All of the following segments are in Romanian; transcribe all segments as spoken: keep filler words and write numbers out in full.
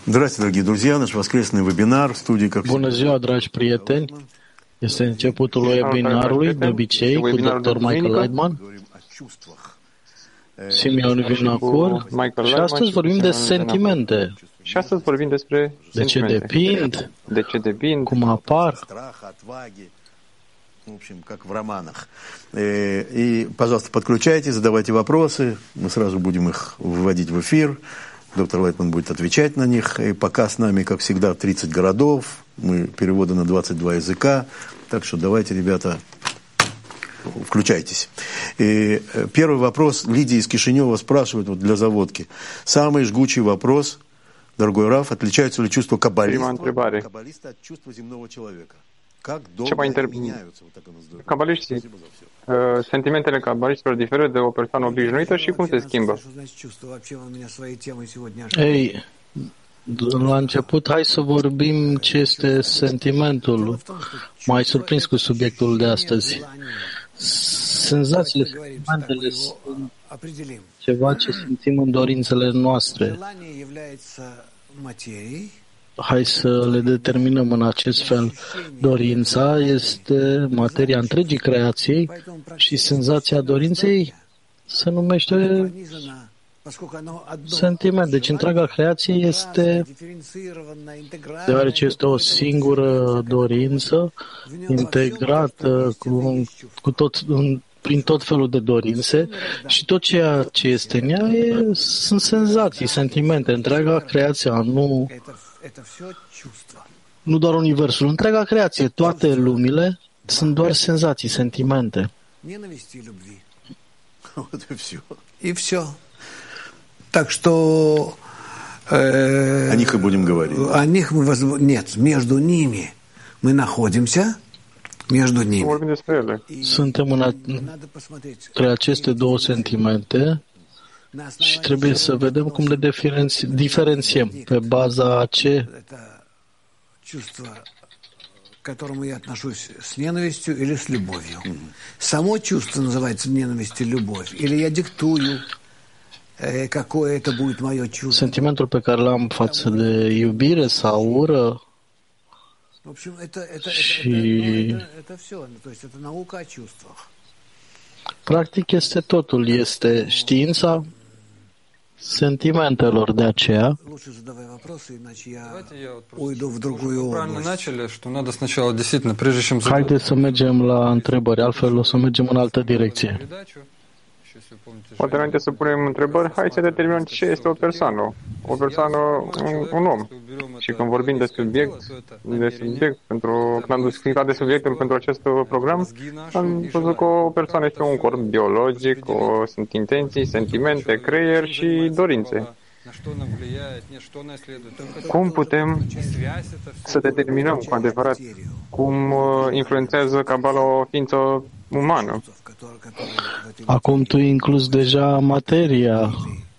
Здравствуйте, дорогие друзья, наш воскресный вебинар в студии, как Bună ziua, dragi prieteni! Este începutul webinarului, de obicei, cu doctor Michael Leitman, Simeon Vinacur, și astăzi vorbim de sentimente. Și astăzi vorbim despre de ce depind, de ce depind, cum apar. В общем, как в романах. И, пожалуйста, подключайтесь, задавайте вопросы. Мы сразу будем их выводить в эфир. Доктор Лайтман будет отвечать на них. И пока с нами, как всегда, тридцать городов. Мы переводы на двадцать два языка. Так что давайте, ребята, включайтесь. И первый вопрос. Лидия из Кишинева спрашивает вот для заводки. Самый жгучий вопрос, дорогой Раф, отличаются ли чувства каббалиста, каббалиста от чувства земного человека? Ce mai inter... Cabaliștii, sentimentele cabaliștilor diferă de o persoană obișnuită și cum se schimbă? Ei, la început, hai să vorbim ce este sentimentul. M-ai surprins cu subiectul de astăzi. Senzațiile, sentimentele sunt ceva ce simțim în dorințele noastre. Hai să le determinăm în acest fel. Dorința este materia întregii creației și senzația dorinței se numește sentiment. Deci întreaga creație este, deoarece este o singură dorință integrată cu, cu tot, prin tot felul de dorințe și tot ceea ce este în ea e, sunt senzații, sentimente. Întreaga creație, nu Nu doar Universul, întreaga creație, toate lumile sunt doar senzații, sentimente. И все. Так что о них и будем говорить. О них мы воз... Нет, между ними мы находимся, между ними. Suntem între aceste două sentimente și trebuie să vedem cum le diferenți, diferențiem pe baza a ce чувство, к которому я отношусь с ненавистью или с любовью. Само чувство называется ненависть и любовь. Или я диктую, какое это будет мое чувство. Sentimentul pe care l-am față de iubire sau ură. В общем, это, это, și... это, это, это все. То есть это наука о чувствах. Practic este totul. Este știința sentimentelor, de aceea. Haideți să mergem la întrebări, altfel o să mergem în altă direcție. Poate înainte să punem întrebări, hai să determinăm ce este o persoană. O persoană, un, un om. Și când vorbim de subiect, de subiect pentru, când am discutat de subiectul pentru acest program, am văzut că o persoană este un corp biologic, o, sunt intenții, sentimente, creier și dorințe. Cum putem să determinăm cu adevărat cum influențează Kabbalah o ființă umană? Acum tu inclus deja materia,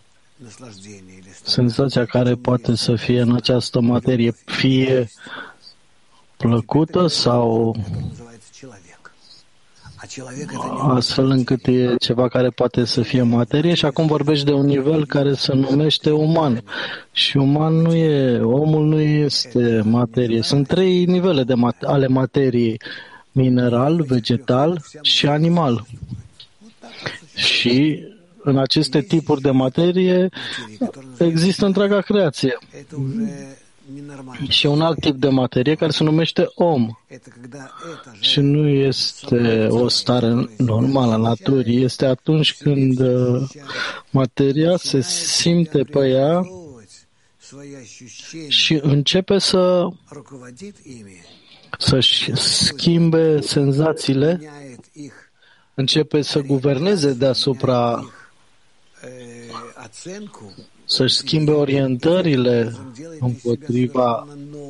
senzația care poate să fie în această materie, fie plăcută sau astfel încât e ceva care poate să fie materie și acum vorbești de un nivel care se numește uman. Și uman nu e, omul nu este materie. Sunt trei nivele de mat- ale materiei: mineral, vegetal și animal. Și în aceste tipuri de materie există întreaga creație. Și un alt tip de materie care se numește om. Și nu este o stare normală a naturii. Este atunci când materia se simte pe ea și începe să să-și schimbe senzațiile, începe să guverneze deasupra, să-și schimbe orientările împotriva,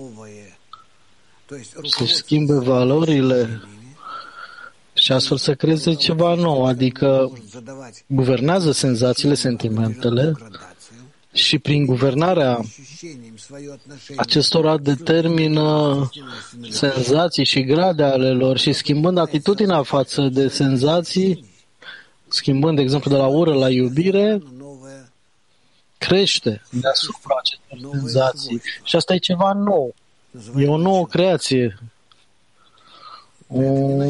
să-și schimbe valorile și astfel să creeze ceva nou, adică guvernează senzațiile, sentimentele și prin guvernarea acestora determină senzații și grade ale lor și schimbând atitudinea față de senzații, schimbând, de exemplu, de la ură la iubire, crește deasupra acestor senzații. Și asta e ceva nou. E o nouă creație. O,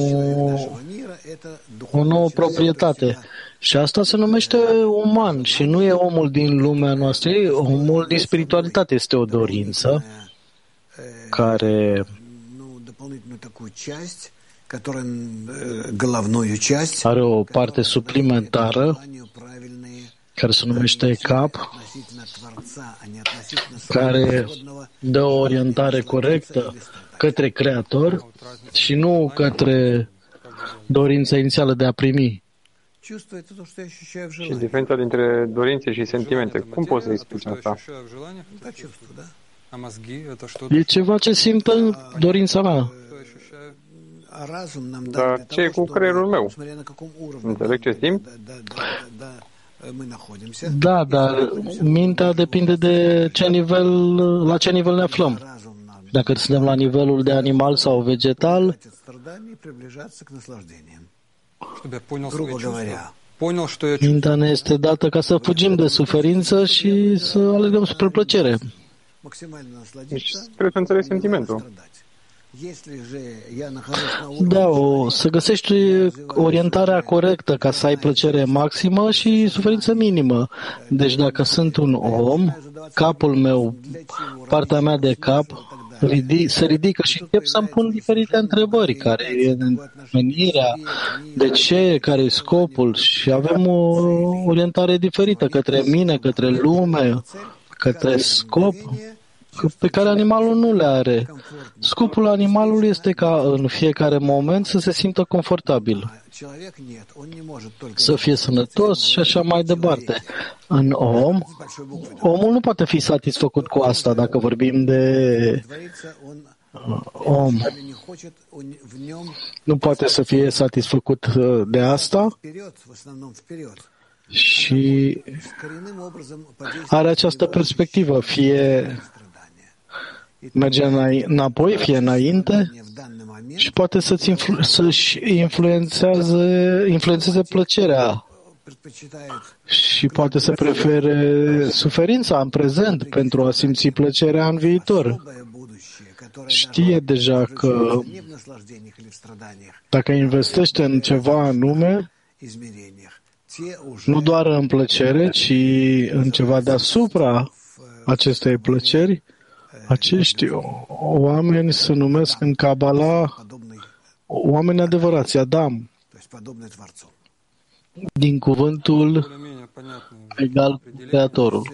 o nouă proprietate. Și asta se numește uman și nu e omul din lumea noastră, e omul din spiritualitate. Este o dorință care are o parte suplimentară care se numește cap, care dă o orientare corectă către Creator și nu către dorința inițială de a primi. Și diferența dintre dorințe și sentimente. Cum poți să explici asta? E ceva ce simt în dorința mea. Dar ce e cu creierul meu? Înțeleg ce simt? Da, dar mintea depinde de ce nivel, la ce nivel ne aflăm. Dacă suntem la nivelul de animal sau vegetal, mintea ne este dată ca să fugim de suferință și să alegăm spre plăcere. Deci, trebuie să înțelegi sentimentul. Da, o, să găsești orientarea corectă ca să ai plăcere maximă și suferință minimă. Deci dacă sunt un om, capul meu, partea mea de cap, ridic, se ridică și încep să-mi pun diferite întrebări. Care e menirea? De ce? Care e scopul? Și avem o orientare diferită către mine, către lume, către scop pe care animalul nu le are. Scopul animalului este ca în fiecare moment să se simtă confortabil, să fie sănătos și așa mai departe. În om, omul nu poate fi satisfăcut cu asta dacă vorbim de om. Nu poate să fie satisfăcut de asta și are această perspectivă, fie merge înapoi, fie înainte și poate să-ți influ- să-și influențeze, influențeze plăcerea și poate să prefere suferința în prezent pentru a simți plăcerea în viitor. Știe deja că dacă investește în ceva anume, nu doar în plăcere, ci în ceva deasupra acestei plăceri, acești oameni se numesc în Kabbalah oameni adevărați, Adam, din cuvântul egal cu Creatorul.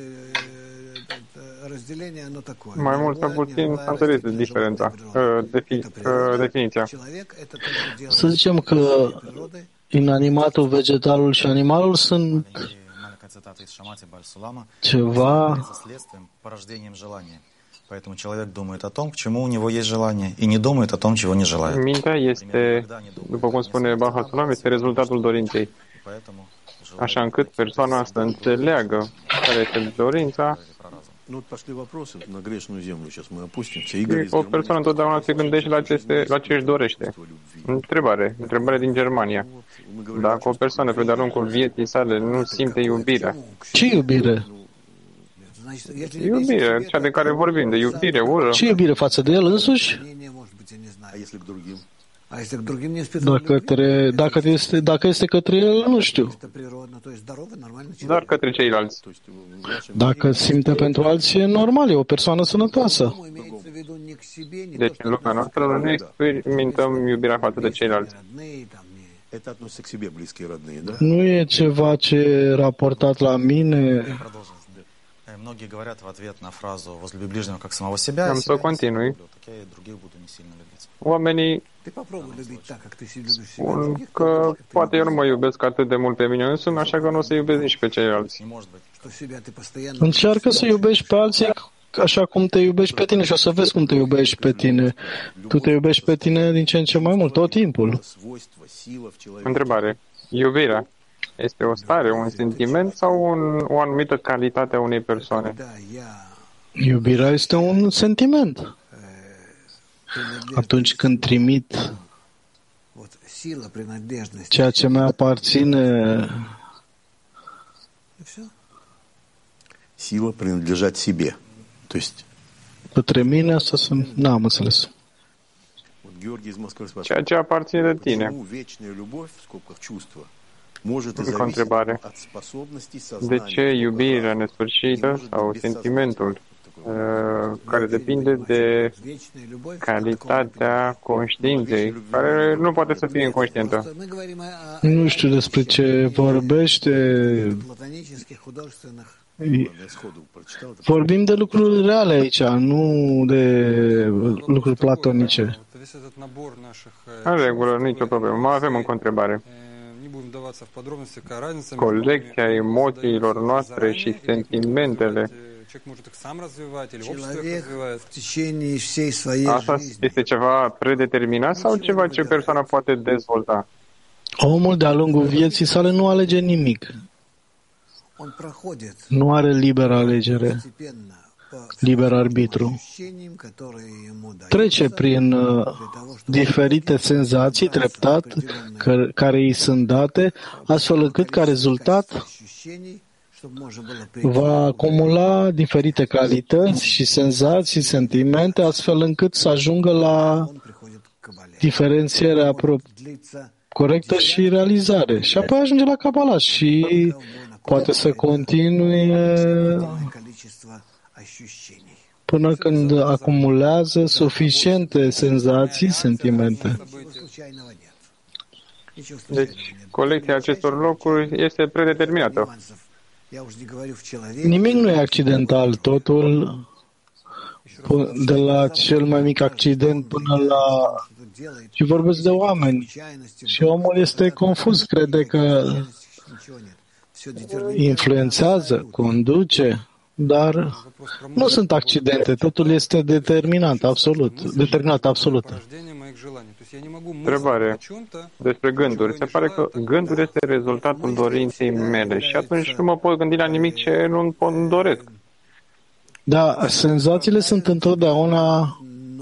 Mai mult sau puțin s-a înțeles diferența, defi, definiția. Să zicem că inanimatul, vegetalul și animalul sunt ceva Поэтому человек думает о том, к чему у него есть желание, и не думает о том, чего не желает. Mintea este, după cum spune Baha'u'llah Salam, este rezultatul dorinței. Așa încât persoana să înțeleagă care este dorința. O persoană întotdeauna se gândește la ce, este, la ce își dorește. Întrebare, întrebare din Germania. Dacă o persoană pe de-a lungul vieții sale nu simte iubirea. Ce iubire? Iubire, cea de care vorbim, de iubire, ură. Ce iubire față de el însuși? Dacă, către, dacă, este, dacă este către el, nu știu. Dar către ceilalți. Dacă simte pentru alții, e normal, e o persoană sănătoasă. Deci în lumea noastră nu experimentăm iubirea față de ceilalți. Nu e ceva ce e raportat la mine. Многие говорят в ответ на фразу «возлюби ближнего как самого себя», am să continui. так я и других буду не сильно любить. Oamenii spun că poate eu nu mă iubesc atât de mult pe mine însumi, așa că nu o să iubesc nici pe ceilalți. Încearcă să iubești pe alții așa cum te iubești pe tine și o să vezi cum te iubești pe tine. Tu te iubești pe tine din ce în ce mai mult, tot timpul. Întrebare. Iubirea este o stare, un sentiment sau un, o anumită calitate a unei persoane? Iubirea este un sentiment. Atunci când trimit ceea ce mi aparține сила принадлежать себе. То есть Către mine asta sunt... N-am înțeles. вот Георгий из Москвы Ceea спрашивает, ce aparține de tine. почему вечная любовь, в скобках чувства, может и Încă o зависеть întrebare. от способностей De сознания, ce iubirea nesfârșită sau sentimentul uh, care depinde de calitatea conștiinței, care nu poate să fie inconștientă? Nu știu despre ce vorbește. Vorbim de lucruri reale aici, nu de lucruri platonice. În regulă, nicio problemă. Mai avem încă o întrebare. Colecția emoțiilor noastre și sentimentele, asta este ceva predeterminat sau ceva ce persoana poate dezvolta? Omul de-a lungul vieții sale nu alege nimic. Nu are liberă alegere, liber arbitru. Trece prin uh, diferite senzații treptat că, care îi sunt date, astfel încât ca rezultat va acumula diferite calități și senzații, sentimente, astfel încât să ajungă la diferențierea pro- corectă și realizare. Și apoi ajunge la Kabbalah și poate să continue până când acumulează suficiente senzații, sentimente. Deci, colecția acestor locuri este predeterminată. Nimic nu e accidental, totul, de la cel mai mic accident până la... Și vorbesc de oameni. Și omul este confuz, crede că influențează, conduce, dar nu sunt accidente, totul este determinat, absolut, determinat, absolut. Întrebare despre gânduri. Se pare că gândul este rezultatul dorinței mele și atunci nu mă pot gândi la nimic ce nu îmi doresc. Da, senzațiile sunt întotdeauna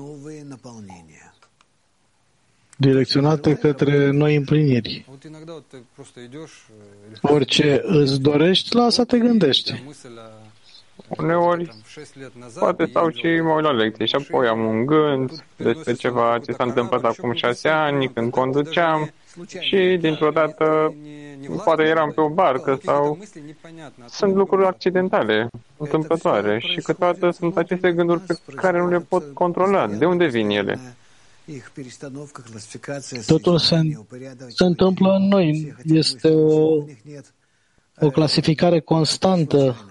direcționate către noi împliniri. Orice îți dorești, la asta te gândești. Uneori, poate stau și mă uit la lecție și apoi am un gând despre ceva ce s-a întâmplat acum șase ani, când conduceam și dintr-o dată poate eram pe o barcă sau sunt lucruri accidentale, întâmplătoare și câteodată sunt aceste gânduri pe care nu le pot controla. De unde vin ele? Totul se, se întâmplă în noi. Este o, o clasificare constantă.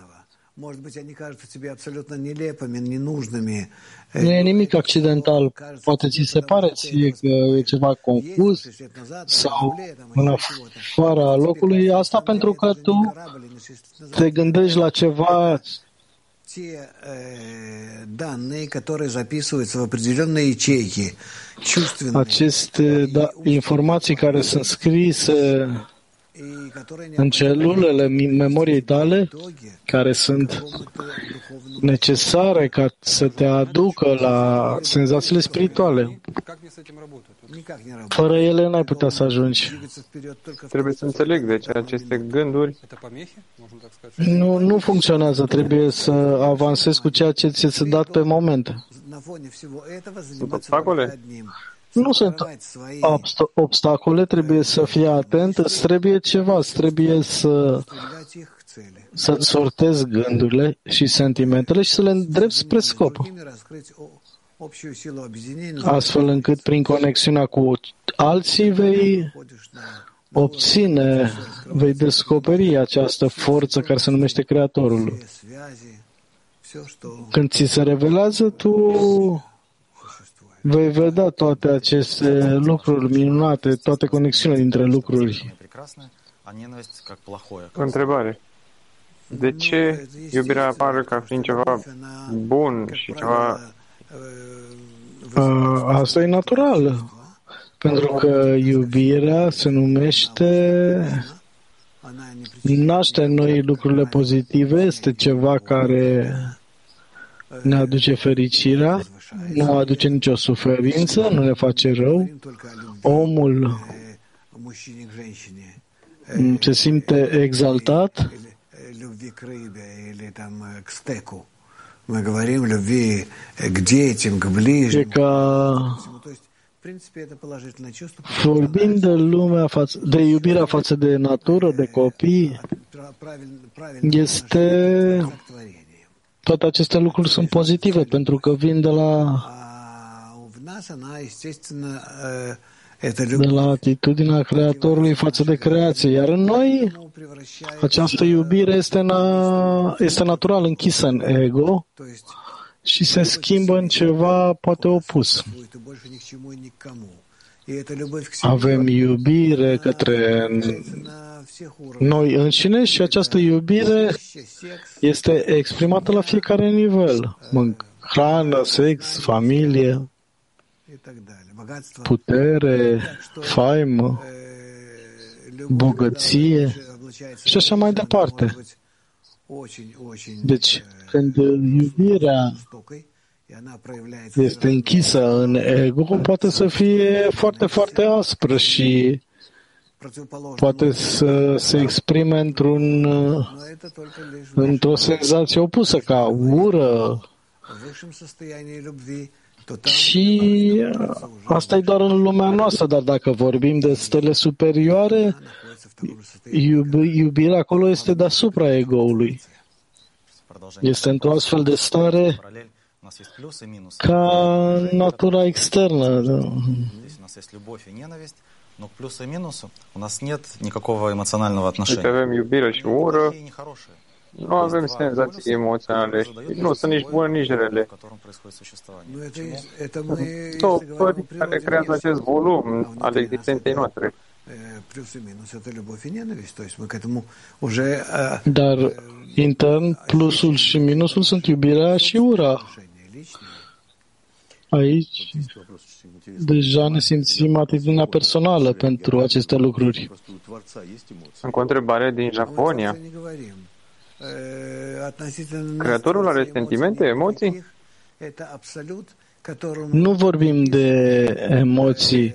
Nu e nimic accidental. Poate ți se pare ție că e ceva confuz sau în afara locului. Asta pentru că tu te gândești la ceva aceste da, informații care sunt scrise în celulele memoriei tale, care sunt necesare ca să te aducă la senzațiile spirituale. Fără ele n-ai putea să ajungi. Trebuie să înțeleg, deci aceste gânduri nu, nu funcționează. Trebuie să avansezi cu ceea ce ți este dat pe moment. Sunt obstacole? Nu sunt obstacole, trebuie să fii atent, îți trebuie ceva, îți trebuie să, să-ți sortezi gândurile și sentimentele și să le îndrepți spre scop. Astfel încât prin conexiunea cu alții vei obține, vei descoperi această forță care se numește Creatorul. Când ți se revelează, tu vei vedea toate aceste lucruri minunate, toate conexiunile dintre lucruri. Întrebare. De ce iubirea apare ca fiind ceva bun și ceva... Asta e natural. Pentru că iubirea se numește naște în noi lucrurile pozitive, este ceva care ne aduce fericirea, nu aduce nicio suferință, nu ne face rău. Omul se simte exaltat любви к рыбе или там к стеку. Мы говорим любви к детям, к ближним. То есть, в принципе, это положительное чувство. Vorbind de lumea față, de iubirea față de natură, de copii, este toate aceste lucruri sunt pozitive pentru că vin de la de la atitudinea Creatorului față de creație. Iar în noi, această iubire este, na, este natural închisă în ego și se schimbă în ceva poate opus. Avem iubire către noi înșine și această iubire este exprimată la fiecare nivel. Hrană, sex, familie, putere, faimă, bogăție și așa mai departe. Deci, când iubirea este închisă în ego, poate să fie foarte, foarte aspră și poate să se exprime într-un, într-o senzație opusă, ca ură. Și asta e doar în lumea noastră, dar dacă vorbim de stele superioare, iub- iubirea acolo este deasupra ego-ului. Este într-o astfel de stare ca natura externă. Но к плюсу и минусу у нас нет никакого эмоционального отношения. Avem iubire și ură, nu avem senzații emoționale și nu sunt nici bune, nici rele. Două părți care creează acest volum al existenței noastre. Dar intern, plusul și minusul sunt iubirea și ura. Aici deja ne simțim atitudinea personală pentru aceste lucruri. Încă o întrebare din Japonia. Creatorul are sentimente, emoții? Nu vorbim de emoții.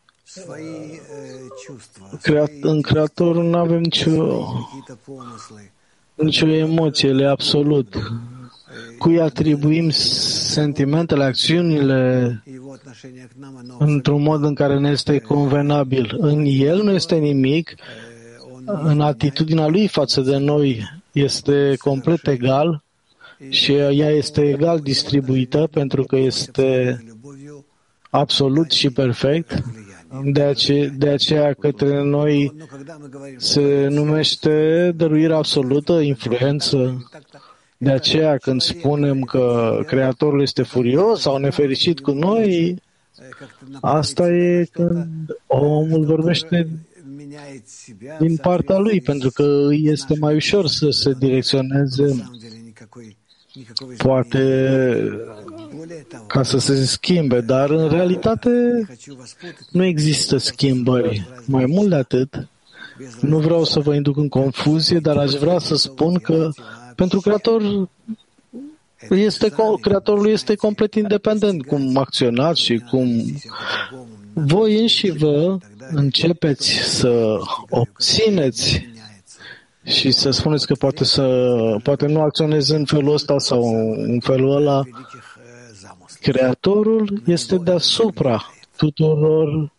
În Creator nu avem nicio, nicio emoție, ele absolut. Cui atribuim sentimentele, acțiunile într-un mod în care ne este convenabil. În el nu este nimic, în atitudinea lui față de noi este complet egal și ea este egal distribuită pentru că este absolut și perfect. De aceea, de aceea către noi se numește dăruire absolută, influență. De aceea când spunem că Creatorul este furios sau nefericit cu noi, asta e când omul vorbește din partea lui, pentru că este mai ușor să se direcționeze, poate ca să se schimbe, dar în realitate nu există schimbări. Mai mult de atât, nu vreau să vă induc în confuzie, dar aș vrea să spun că pentru Creator este, Creatorul este complet independent cum acționați și cum voi înși vă începeți să obțineți și să spuneți că poate, să, poate nu acționezi în felul ăsta sau în felul ăla. Creatorul este deasupra tuturor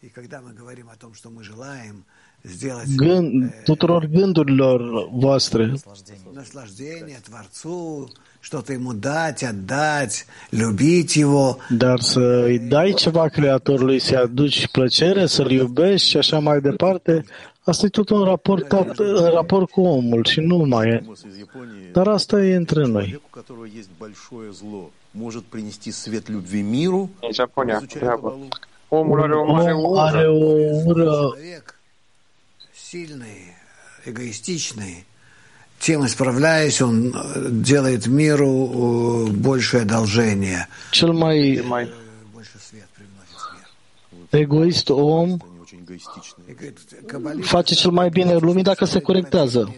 gând, tuturor gândurilor voastre. Dar să îi dai ceva Creatorului, să-i aduci plăcere, să-l iubești și așa mai departe, asta e tot un raport, în raport cu omul și nu mai e. Dar asta e între noi. În Japonia, omul are o mare ură. Are o ură сильный, эгоистичный, тем исправляясь, он делает миру большее одолжение. Cel mai egoist om face cel mai bine lumii dacă se corectează.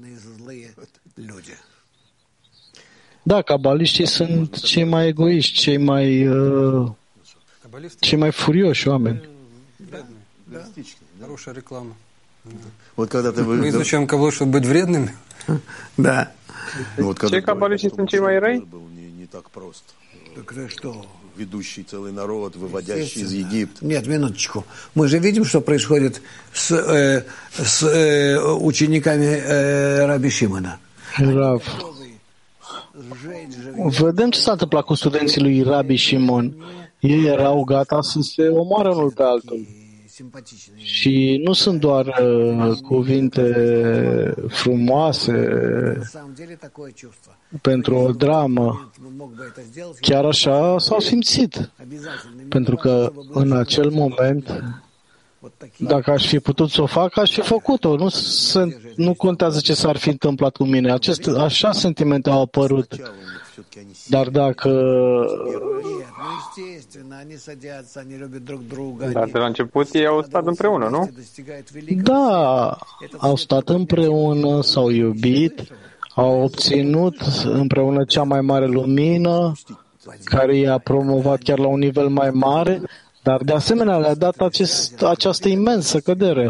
Da, cabaliștii sunt cei mai egoiști, cei mai uh, cei mai furioși oameni. Хорошая реклама. Вот когда ты Мы изучаем кого, чтобы быть вредными? Да. Ce cabaliști sunt cei mai răi? Не так просто. Так это что? Ведущий целый народ, выводящий из Египта. Нет, минуточку. Мы же видим, что происходит с, э, с э, учениками э, Раби Шимона. Rav. Vedem ce s-a întâmplat cu studenții lui Rabbi Shimon. Ei erau gata să se omoară unul pe altul. Și nu sunt doar uh, cuvinte frumoase pentru o dramă. Chiar așa s-au simțit. Pentru că în acel moment, dacă aș fi putut să o fac, aș fi făcut-o. Nu, se, nu contează ce s-ar fi întâmplat cu mine. Acest, așa sentimente au apărut. Dar dacă... Dar de la început ei au stat împreună, nu? Da, au stat împreună, s-au iubit, au obținut împreună cea mai mare lumină, care i-a promovat chiar la un nivel mai mare, dar de asemenea le-a dat acest, această imensă cădere.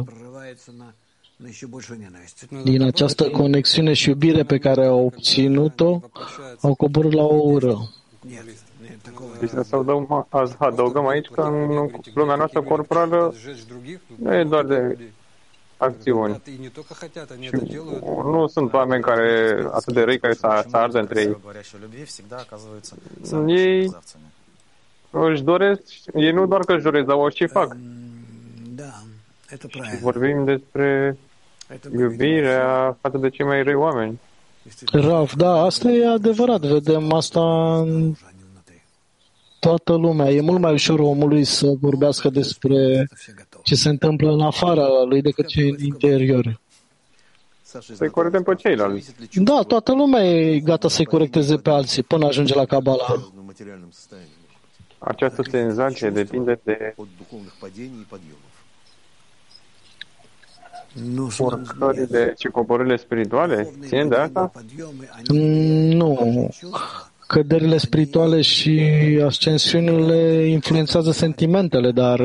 Din această conexiune și iubire pe care au obținut-o, au coborât la o ură. Deci să adăugăm aici că în lumea noastră corporală nu e doar de acțiuni. Și nu sunt oameni care atât de răi care să ardă între ei. Ei își doresc, ei nu doar că își doresc, dar o și fac. Și vorbim despre iubirea față de cei mai răi oameni. Rav, da, asta e adevărat. Vedem asta în toată lumea. E mult mai ușor omului să vorbească despre ce se întâmplă în afara lui decât ce în interior. Să-i corectăm pe ceilalți. Da, toată lumea e gata să-i corecteze pe alții până ajunge la Kabbalah. Această senzație depinde de urcările și coborârile spirituale? Țin de asta? Nu. Căderile spirituale și ascensiunile influențează sentimentele, dar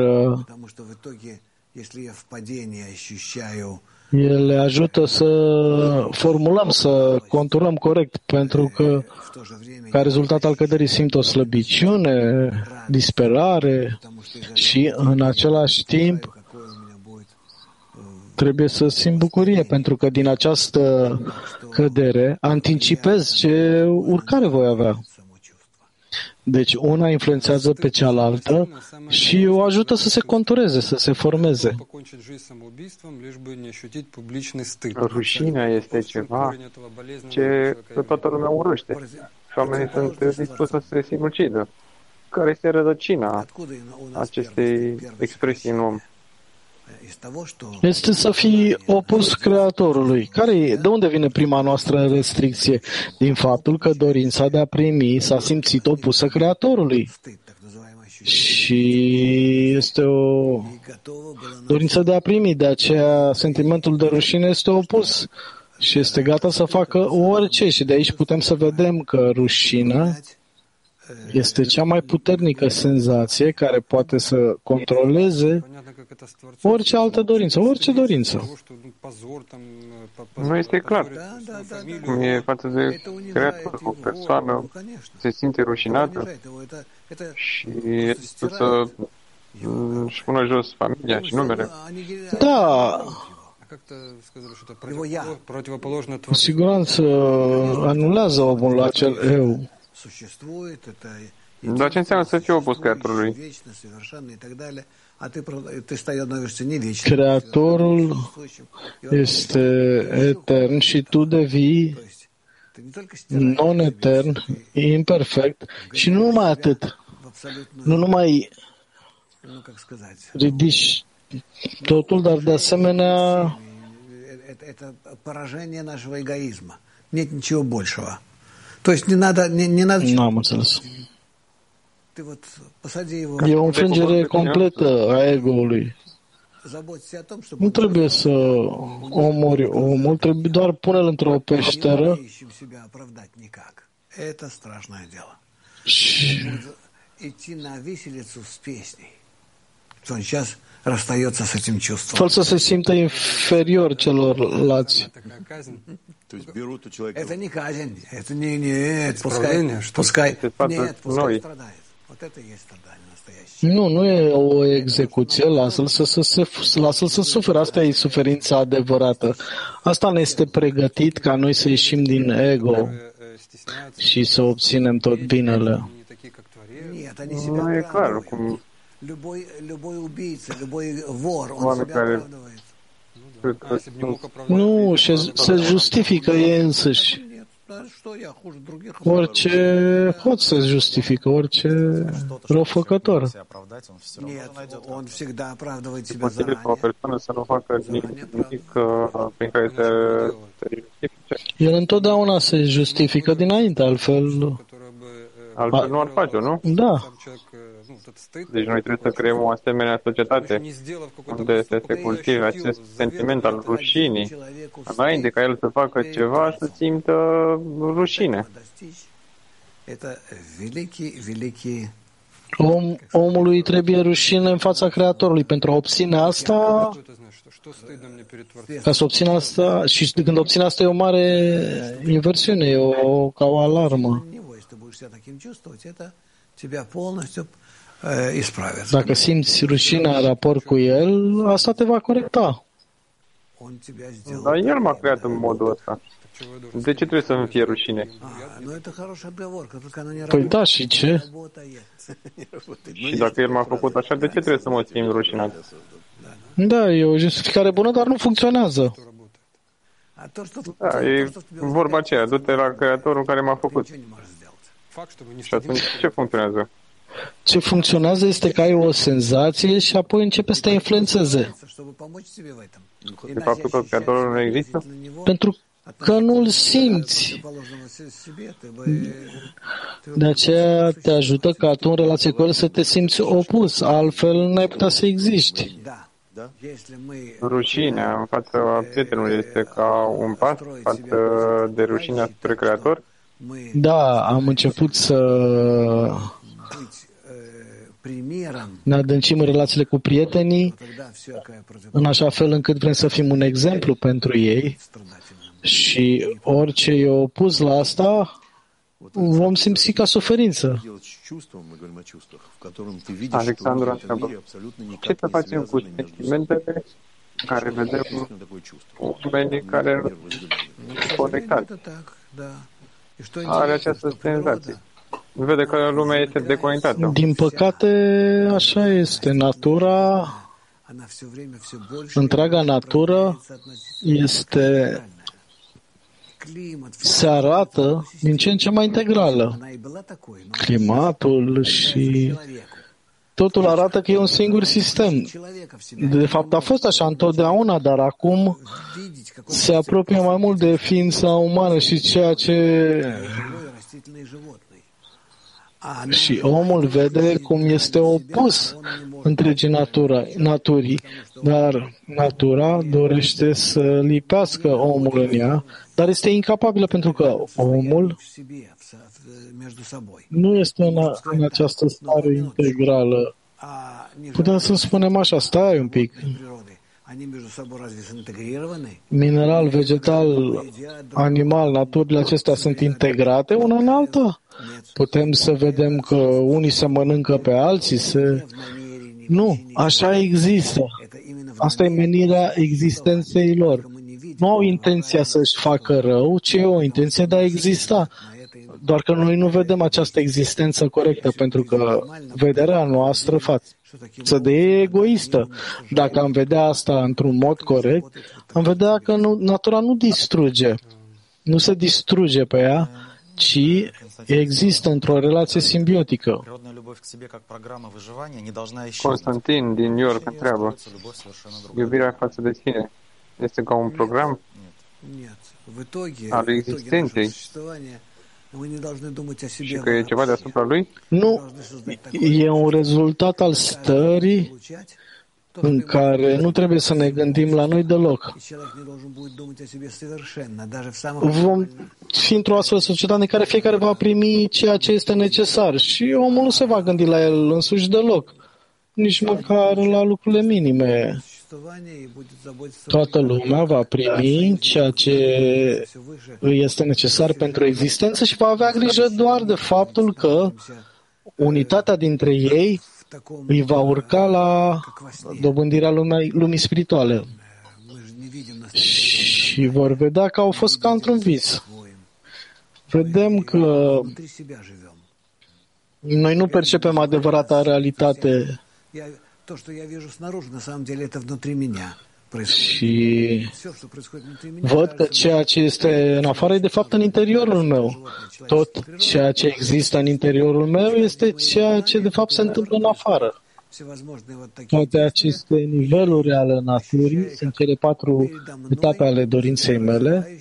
ele ajută să formulăm, să conturăm corect, pentru că ca rezultat al căderii simt o slăbiciune, disperare și în același timp trebuie să simt bucurie, pentru că din această cădere anticipez ce urcare voi avea. Deci una influențează pe cealaltă și o ajută să se contureze, să se formeze. Rușinea este ceva ce toată lumea urăște. Și oamenii sunt dispuși să se sinucidă. Care este rădăcina acestei expresii în om? Este să fii opus Creatorului. Care, de unde vine prima noastră restricție? Din faptul că dorința de a primi s-a simțit opusă Creatorului. Și este o dorință de a primi, de aceea sentimentul de rușine este opus și este gata să facă orice. Și de aici putem să vedem că rușinea este cea mai puternică senzație care poate să controleze orice altă dorință, orice dorință. Nu este clar cum e față de Creator, o persoană se simte rușinată și este să își pună jos familia și numele. Da, cu siguranță anulează omul acel eu. Dar ce înseamnă să fie opus Creatorului? Creatorul este etern și tu devii non-etern, imperfect și nu numai atât. Nu numai ridici totul, dar de asemenea nu am înțeles. E o înfrângere completă a ego-ului. Nu trebuie să omori omul, trebuie doar pune-l într-o peșteră și расстается с этим чувством. Fără să se simtă inferior celorlalți. Это не казнь, это не, нет, pускай, pускай, нет, pускай страдает. Вот это и есть страдание настоящее. Nu, nu e o execuție, lasă-l să, să, să, lasă-l să sufere, asta e suferința adevărată. Asta ne este pregătit ca noi să ieșim din ego și să obținem tot binele. Nu e clar cum Любой, любой убийца, любой вор, он себя оправдывает. Nu, se justifică ei însuși. Orice pot să justifică, orice răufăcător. posibil ca o persoană să nu facă nimic prin care să se justifice. El întotdeauna se justifică dinainte, altfel... Altfel nu ar face-o, nu? Da. Deci noi trebuie să creăm o asemenea societate unde să se cultive acest sentiment al rușinii, înainte ca el să facă ceva, să simtă rușine. Om, omului trebuie rușine în fața Creatorului. Pentru a obține asta, ca să obțină asta, și când obține asta e o mare inversiune, e o, ca o alarmă. Dacă simți rușinea în raport cu el, asta te va corecta. Dar el m-a creat în modul ăsta. De ce trebuie să-mi fie rușine? Păi da, și ce? Și dacă el m-a făcut așa, de ce trebuie să mă simt rușinat? Da, e o justificare bună, dar nu funcționează. Da, e vorba aceea, du-te la Creatorul care m-a făcut. Și atunci ce funcționează? Ce funcționează este că ai o senzație și apoi începe să te influențeze. De faptul că Creatorul nu există? Pentru că nu-l simți. De aceea te ajută ca tu în relație cu el să te simți opus, altfel n-ai putea să existi. Rușinea în fața prietenului este ca un pas față de rușinea spre Creator? Da, am început să ne adâncim în relațiile cu prietenii în așa fel încât vrem să fim un exemplu pentru ei și orice e opus la asta vom simți ca suferință. Alexandru întreabă, ce să facem cu sentimentele care vedem oamenii care nu sunt conectați? Are această senzație. Vede că lumea este deconectată. Din păcate, așa este. Natura, întreaga natură este, se arată din ce în ce mai integrală. Climatul și totul arată că e un singur sistem. De fapt, a fost așa întotdeauna, dar acum se apropie mai mult de ființa umană și ceea ce... Și omul vede cum este opus întregii natura, naturii, dar natura dorește să lipească omul în ea, dar este incapabilă pentru că omul nu este în, în această stare integrală. Putem să spunem așa, stai un pic. Mineral, vegetal, animal, naturile acestea sunt integrate una în alta? Putem să vedem că unii se mănâncă pe alții? Se... Nu, așa există. Asta e menirea existenței lor. Nu au intenția să-și facă rău, ci e o intenție de a exista. Doar că noi nu vedem această existență corectă, pentru că vederea noastră față de ei e egoistă. Dacă am vedea asta într-un mod corect, am vedea că nu, natura nu distruge. Nu se distruge pe ea, ci există într-o relație simbiotică. Constantin din New York întreabă, iubirea față de sine este ca un program al existenței și că e ceva deasupra lui? Nu, e un rezultat al stării în care nu trebuie să ne gândim la noi deloc. Vom fi într-o astfel de societate în care fiecare va primi ceea ce este necesar și omul nu se va gândi la el însuși deloc. nici măcar la lucrurile minime. Toată lumea va primi ceea ce îi este necesar pentru existență și va avea grijă doar de faptul că unitatea dintre ei îi va urca la dobândirea lumii, lumii spirituale. Și vor vedea că au fost ca într-un vis. Vedem că noi nu percepem adevărata realitate. Și văd că ceea ce este în afară e de fapt în interiorul meu. Tot ceea ce există în interiorul meu este ceea ce de fapt se întâmplă în afară. Toate aceste niveluri ale naturii sunt cele patru etape ale dorinței mele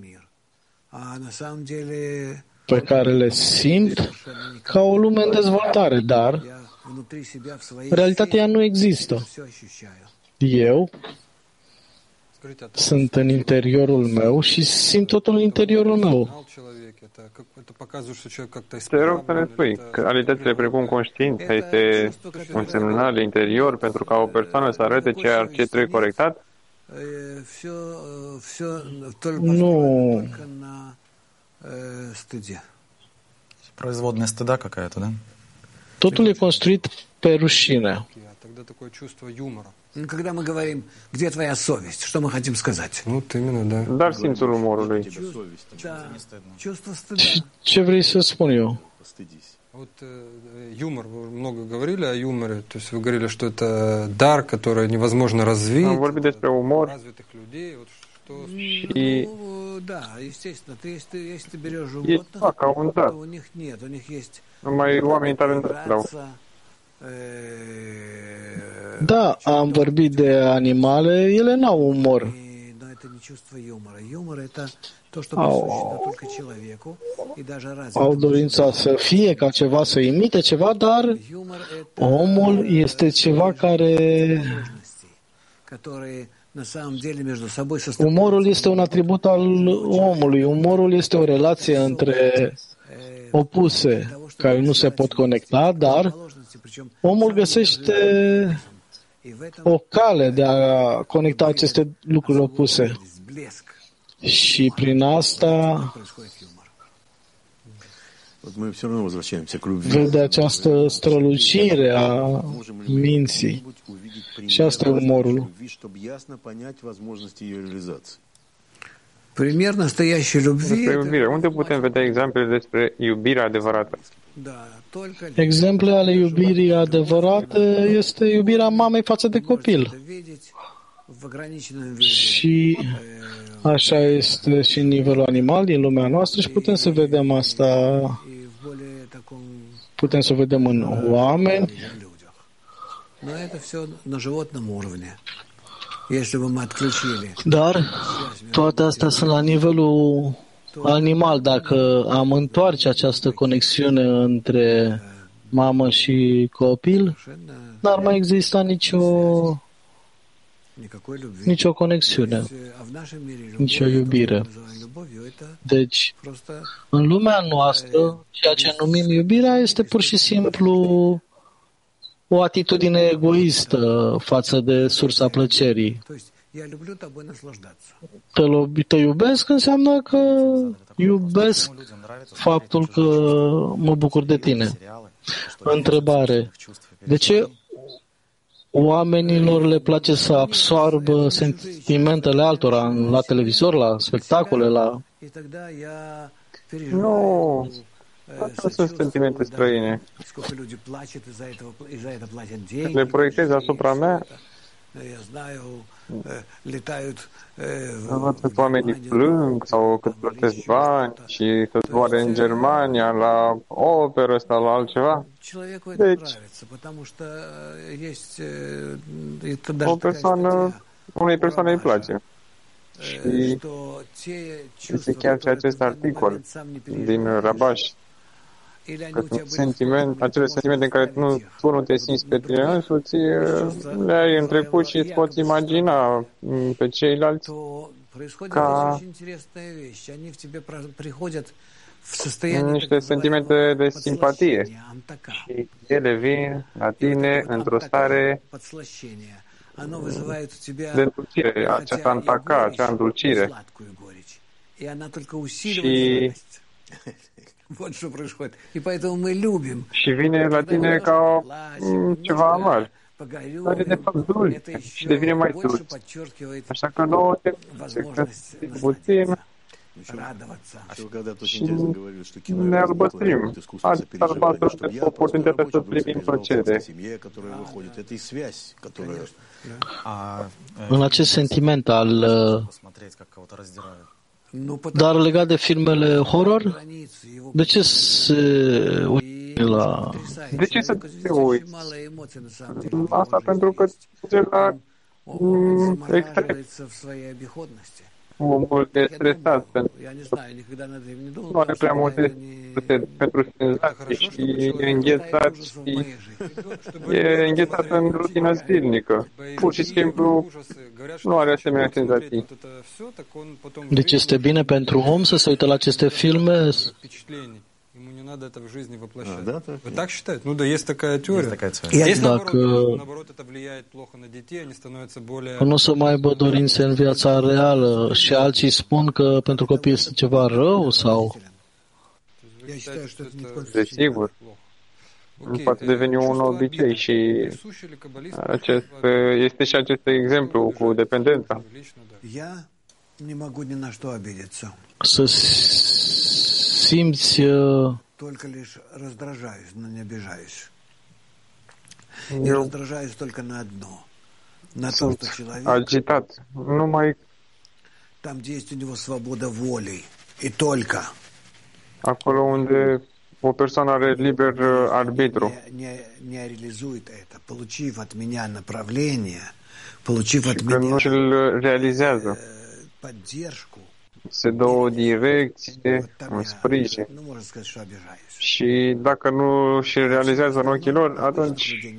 pe care le simt ca o lume în dezvoltare, dar realitatea nu există. Eu sunt în interiorul meu și simt totul în interiorul meu. Te rog să ne spui, calitățile precum conștiința este un semnal interior pentru ca o persoană să arate ceea ce trebuie corectat? Nu. Производная стыда какая-то, да? Totul e construit pe rușine. Когда мы говорим, где твоя совесть, что мы хотим сказать? Вот именно, да. Dar simțul umorului. Да, чувство стыда. Și ce vrei să spun eu? Вот э, юмор, вы много говорили о юморе, то есть вы говорили, что это дар, который невозможно развить. Am vorbit despre umor Развитых людей, вот что... și Ну, да, естественно. Ты, если, ты, если ты берешь e животных, ceva ca un dar. то у них нет, у них есть Numai oamenii talentați l-au. драться, э, Da, am vorbit de animale, ele n-au umor. и- но это не чувство юмора. Юмор — это то, что Au, присуще только человеку и даже au развитому. dorința să fie ca ceva, să imite ceva, dar Юмор — это omul este ceva care... возможности, которые на самом деле между собой состоят. Umorul este un atribut al omului. Umorul este o relație între opuse care nu se pot conecta, dar omul găsește o cale de a conecta aceste lucruri opuse. Și prin asta Вот мы все равно возвращаемся к любви. vede această strălucire a minții. Și asta e umorul. Чтобы ясно понять возможности ее реализации. Пример настоящей любви. Despre это- iubire. Unde putem vedea exemple despre iubirea adevărată? Да, только Exemple ale iubirii adevărate este iubirea mamei față de copil. видеть в ограниченном виде. Și așa este și în nivelul animal din lumea noastră și putem să vedem asta, И в более таком putem să vedem în oameni, людях. Но это все на животном уровне. Если бы мы отключили dar toate astea sunt la nivelul animal. Dacă am întoarce această conexiune între mamă și copil, совершенно n-ar mai exista nicio, никакой любви. nicio conexiune, А в нашем мире nicio любовь, iubire. которую мы называем любовью, это Deci, просто în lumea noastră, ceea ce numim iubirea este pur și simplu o atitudine egoistă față de sursa plăcerii. то есть я люблю тобой наслаждаться. Te, lo- te iubesc înseamnă că iubesc faptul că mă bucur de tine. Întrebare. De ce oamenilor le place să absorbă sentimentele altora în- la televizor, la spectacole, la... И тогда я Nu, переживаю, э, asta sunt sentimente сочувствую, да, străine. сколько люди плачут из-за этого, и за это plătят деньги. Le proiectez asupra mea. Я знаю, э, летают э, Am văzut că oamenii plâng sau cât plătesc bani și că zboare în Germania la operă sau la altceva. Человеку это Deci, нравится, потому что э, есть э, это даже o такая persoană, статья, unei persoane îi place. э, Și что те este чувства, chiar și которые acest ты в один articol момент сам не din переживаешь, Rabaș, или они că у тебя sunt были sentiment, скрытыми, acele ты можешь sentimente în care tu nu, представить их. tu nu te simți pe tine însuți, le ai în trecut și îți poți imagina m, pe ceilalți. То происходит Ca- здесь очень интересная вещь. Они в тебе про- приходят в niște sentimente de simpatie și ele vin la tine într-o stare de îndulcire, această antaca, acea îndulcire. Și, și vine la tine ca ceva amar. Dar e de fapt dulce și devine mai dulce. Așa că nouă te puțin și ne albătrim. Ați albătrim de oportunitatea să primim plăcere. În acest sentiment al... Dar legat de filmele horror, de ce se uită la... De ce să te uiți? Asta pentru că duce la extrem. Omul e stresat pentru nu are prea multe pentru senzații și e înghețat și e înghețat în rutina zilnică. Pur și simplu nu are asemenea senzații. Deci este bine pentru om să se uită la aceste filme? Ему не надо это в жизни воплощать. А, да, так? Вы так считаете? Ну да, есть такая теория. Есть такая теория. Есть наоборот, наоборот, это влияет плохо на детей, они становятся более... Nu o să mai aibă dorințe în viața reală și alții spun că pentru copii este ceva rău sau... Desigur. Nu poate deveni un obicei și acest, este și acest exemplu cu dependența. Să simți uh, только лишь раздражаюсь, но не обижаюсь. И раздражаюсь только на одно. На то, что человек... Agitat. Numai там, где есть у него свобода воли. И только. Acolo unde o persoană are liber arbitru. Не, не реализует это, получив от меня направление, получив от меня nu îl realizează. Поддержку. Se dă o direcție, un sprijin. Și dacă nu și realizează în ochii lor, atunci...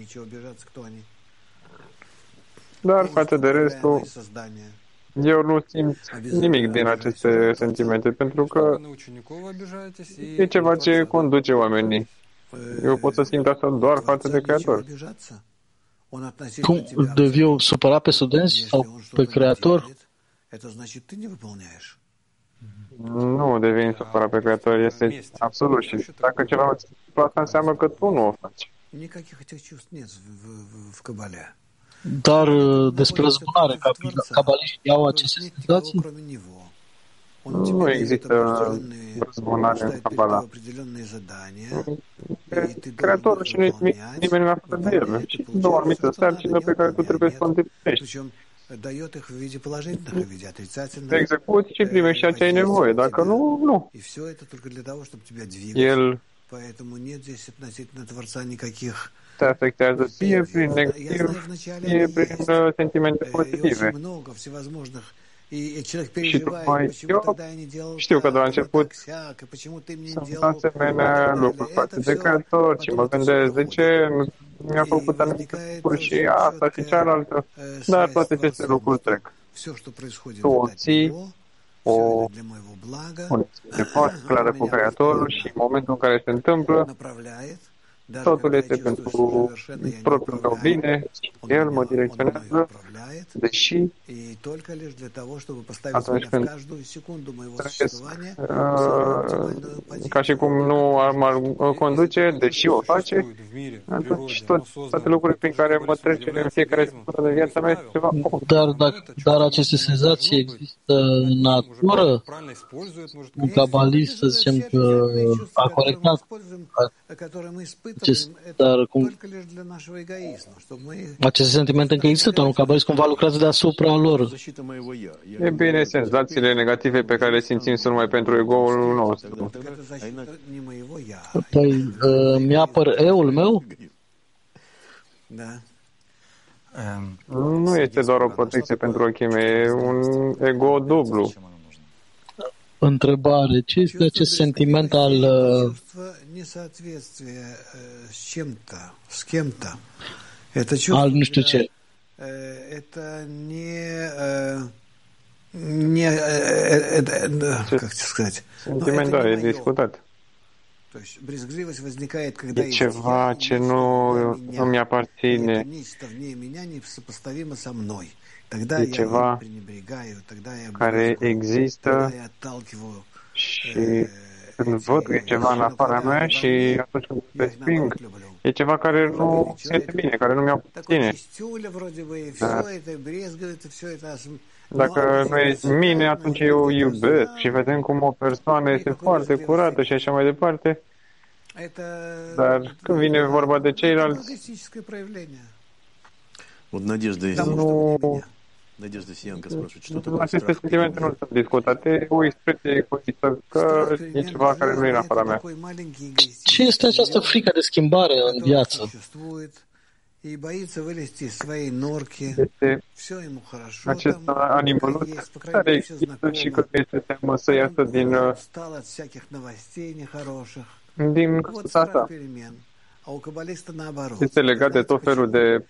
Dar față de restul, eu nu simt nimic din aceste sentimente, pentru că e ceva ce conduce oamenii. Eu pot să simt asta doar față de Creator. Cum deviu supărat pe studenți sau pe Creator? Nu deveni supărat pe Creator, este absolut. Și dacă ceva nu ți se întâmplă, asta înseamnă că tu nu o faci. Dar despre răzbunare, cabaliștii au aceste senzații? Nu există răzbunare în Kabbalah. Creatorul și nu nimeni în afară de el. Și sunt două anumite sarcină pe care tu trebuie să o îndeplinești. Te execuți și primești ceea ce ai nevoie. Dacă nu, nu. El te afectează fie prin negativ, fie prin sentimente pozitive. Și tocmai eu știu că de la început sunt asemenea lucruri față de Creator și mă gândesc de ce mi-a făcut anumite lucruri și asta și cealaltă, dar toate aceste lucruri trec. Tu o ții o conexiune foarte clară cu Creatorul și în momentul în care se întâmplă, totul este pentru propriul meu bine și El mă direcționează, deși atunci când trăiesc uh, ca și cum nu ar mă conduce, deși o face, atunci tot, toate lucrurile prin care mă trece în fiecare secundă de viața mea este ceva. Dar, dar, dar aceste senzații există în natură? Un cabalist, să zicem că a corectat acest, dar cum, aceste sentimente încă există, dar un cabalist cumva lucrează deasupra lor. E bine, senzațiile negative pe care le simțim sunt numai pentru ego-ul nostru. Păi, uh, mi-apăr eu-ul meu? Nu este doar o protecție pentru ochii mei, e un ego dublu. Întrebare. Ce este acest sentiment al uh, al nu știu ce? Не, как сказать? Sentiment, da, e discutat. E ceva ce nu îmi aparține. E ceva care există și când văd că e ceva în afara mea și atunci când te resping, e ceva care nu se bine, care nu mi-aparține. Da. Dacă nu e mine, atunci eu iubesc și vedem cum o persoană este foarte curată și așa mai departe. Dar când vine vorba de ceilalți, nu... Aceste sentimente nu sunt discutate, o expresie egoistă că e ceva care nu e în afara mea. Ce este această frică de schimbare în viață? Este acest animăluț care există și că este teamă să iasă din din căsuța asta. Este legat de tot felul de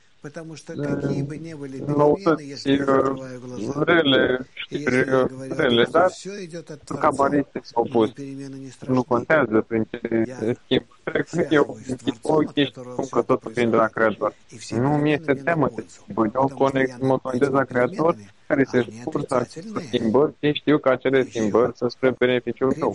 noutăți rele, știri rele, dar cabaliștii s-au pus. Nu contează prin ce schimb. Eu ochii și spun că totul vine de la Creator. Nu mi este teamă de schimbări. Eu mă conectez la Creator care se scurtă aceste schimbări și știu că acele schimbări sunt spre beneficiul meu.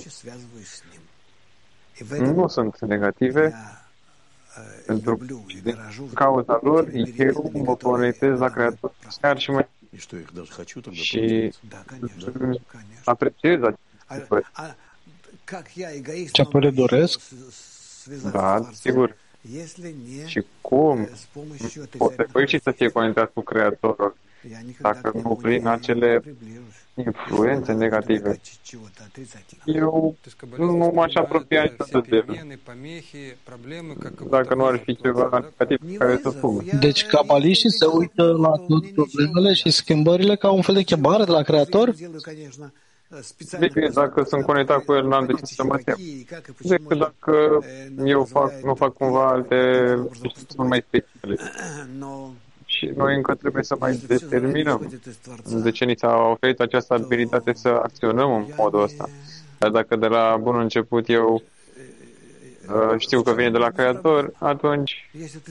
Nu sunt negative, pentru cauza lor, eu mă conectez la Creator chiar și mai și apreciez aceste schimbări. Ce apoi doresc? Da, sigur. Și cum poate și să fie conectat cu Creatorul, dacă nu prin acele influențe negative. Eu nu m-aș apropia niciodată de el, dacă nu ar fi ceva negativ care să fugă. Deci cabaliștii se uită la toate problemele și schimbările ca un fel de chemare de la Creator? Bine, dacă sunt conectat cu el, n-am de ce să mă tem. Decât dacă eu fac, nu fac cumva alte sunt mai speciale. Și noi încă trebuie să mai determinăm de ce ni s-a oferit această abilitate să acționăm în modul ăsta. Dar dacă de la bun început eu uh, știu că vine de la Creator, atunci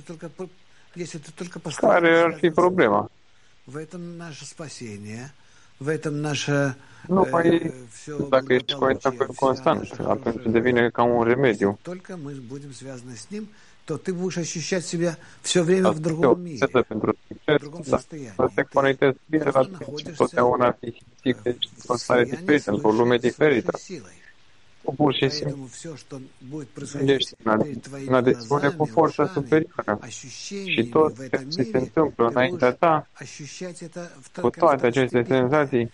care ar fi problema? Nu, mai dacă ești conectat cu el constant, atunci devine ca un remediu. то ты будешь ощущать себя все время в другом мире, в другом состоянии. Te conectezi bine la totdeauna fizic, deci într-o stare diferită, într-o lume diferită. Pur și simplu ești în a dispune cu forța superioară și tot ce se întâmplă înaintea ta, cu toate aceste senzații,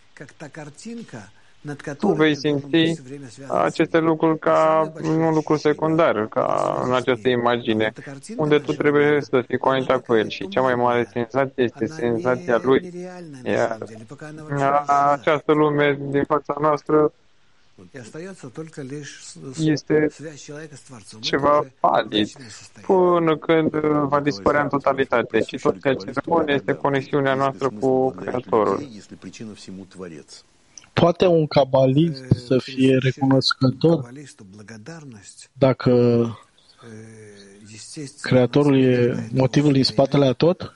tu vei simți aceste lucruri ca un lucru secundar, ca în această imagine, unde tu trebuie să fii conectat cu el și cea mai mare senzație este senzația lui. Iar această lume din fața noastră este ceva palid până când va dispărea în totalitate și tot ceea ce rămâne este conexiunea noastră cu Creatorul. Poate un cabalist să fie recunoscător dacă Creatorul e motivul din spatele a tot?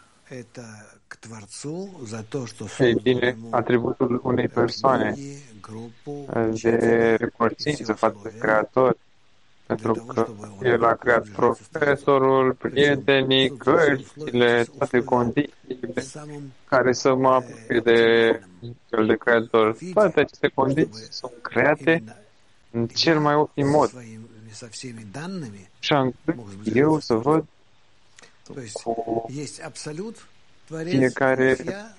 Ei bine, atributul unei persoane de recunoștință față de Creator, pentru că El a creat profesorul, prietenii, cărțile, toate condițiile care să mă apropie de cel de Creator. Toate aceste condiții sunt create în cel mai optim mod. Și încât eu să văd cu fiecare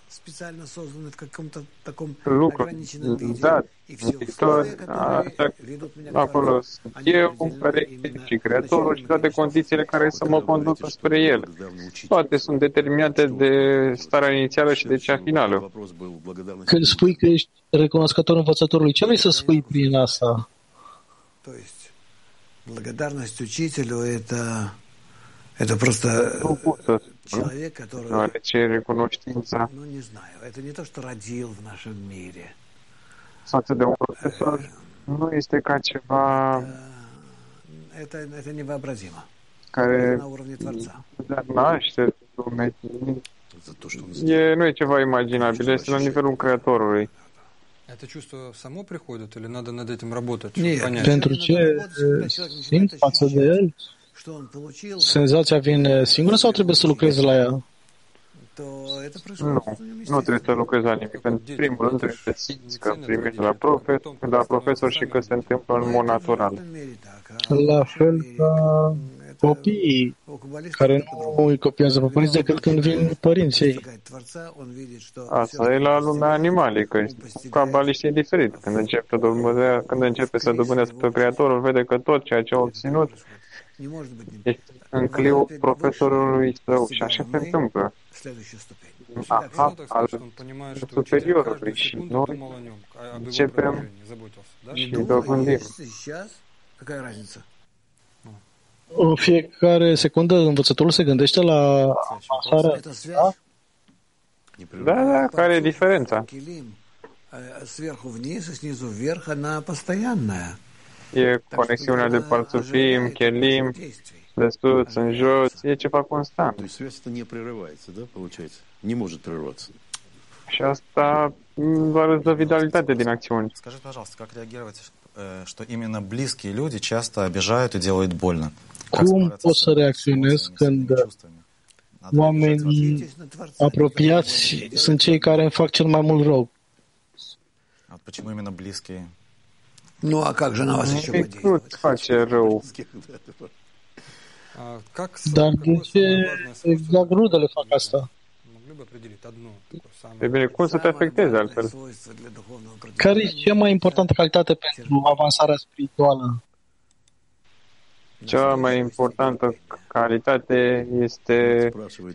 lucru dat, viitor, așa, acolo sunt eu, care și Creatorul și toate condițiile care să mă conducă spre El. Toate sunt determinate de starea inițială și de cea finală. Când spui că ești recunoscător învățătorului, ce vrei să spui prin asta? Это просто человек, который, ну не знаю, это не то, что родил в нашем мире. Față de un profesor nu este ca ceva Это, это невообразимо. Care на уровне Творца. naște lume. E, nu e ceva imaginabil, este la nivelul Creatorului. Это чувство само приходит или надо над этим работать? Pentru ce simt față de el, senzația vine singură sau trebuie să lucrezi la ea? Nu, nu trebuie să lucrezi la nimic. În primul rând trebuie să simți că primești la, profe, de la profesor și că se întâmplă în mod natural. La fel ca copiii care nu îi copiază pe părinți decât când vin părinții ei. Asta e la lumea animalică. Cabaliștii e diferit. Când începe, dobândea, când începe să dobândească pe Creatorul, vede că tot ceea ce a obținut este în cliul profesorului său și așa se întâmplă. Aha, al superiorului și noi începem și dobândim. În fiecare secundă învățătorul se gândește la amasarea. Da, da, care e diferența? E conexiunea de parțufim, chelim, de sus, în jos, e ceva constant. Și asta doar îți dă vitalitate din acțiuni. Скажите, пожалуйста, как реагировать, что именно близкие люди часто обижают и делают больно? Cum poți să reacționezi când oamenii apropiați sunt cei care îmi fac cel mai mult rău? Почему именно близкие? Ну, а как же на вас еще подействует? Nu îți face rău. Dar de ce exact rudele fac asta? E bine, cum să te afecteze altfel? Care e cea mai importantă calitate pentru avansarea spirituală? Cea mai importantă calitate este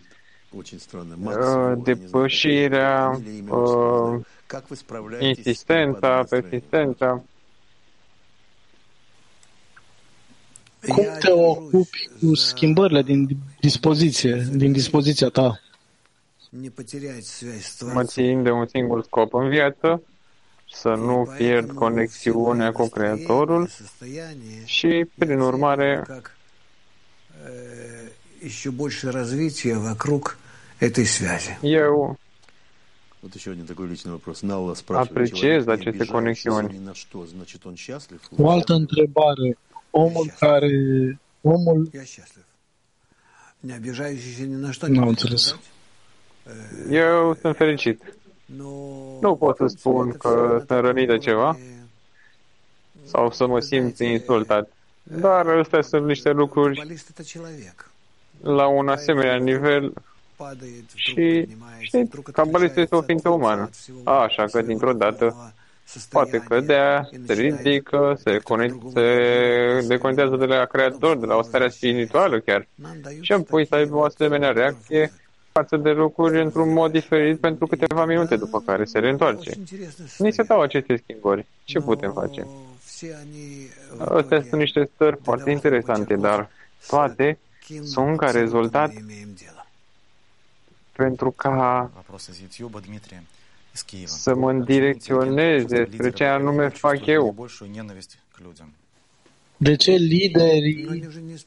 uh, depășirea, uh, insistența, persistența. Cum te ocupi cu schimbările din dispoziție, din dispoziția ta? Mă țin de un singur scop în viață, să nu pierd conexiunea cu Creatorul și, prin urmare, eu apreciez aceste conexiuni. O altă întrebare. Omul care... Omul... Nu am înțeles. Eu sunt fericit. Nu pot să spun că sunt rănit de ceva sau să mă simt insultat. Dar astea sunt niște lucruri la un asemenea nivel și, știi, cabalistul este o ființă umană. Așa că, dintr-o dată, poate cădea, se ridică, se, conect, se deconectează de la Creator, de la o stare spirituală chiar. Și apoi să aibă o asemenea reacție față de lucruri într-un mod diferit pentru câteva minute, după care se reîntoarce. Ni se dau aceste schimbări. Ce putem face? Astea sunt niște stări foarte interesante, dar toate sunt ca rezultat pentru ca să mă direcționeze spre ce anume fac eu. De ce liderii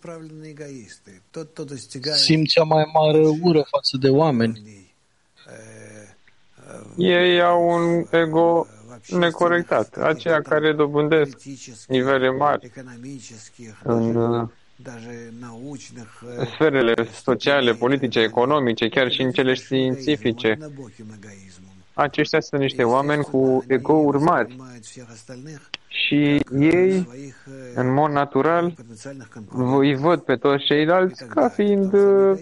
simt cea mai mare ură față de oameni? Ei au un ego necorectat. Aceia care dobândesc nivele mari în sferele sociale, politice, economice, chiar și în cele științifice. Aceștia sunt niște oameni cu ego-uri mari și ei, în mod natural, îi văd pe toți ceilalți ca fiind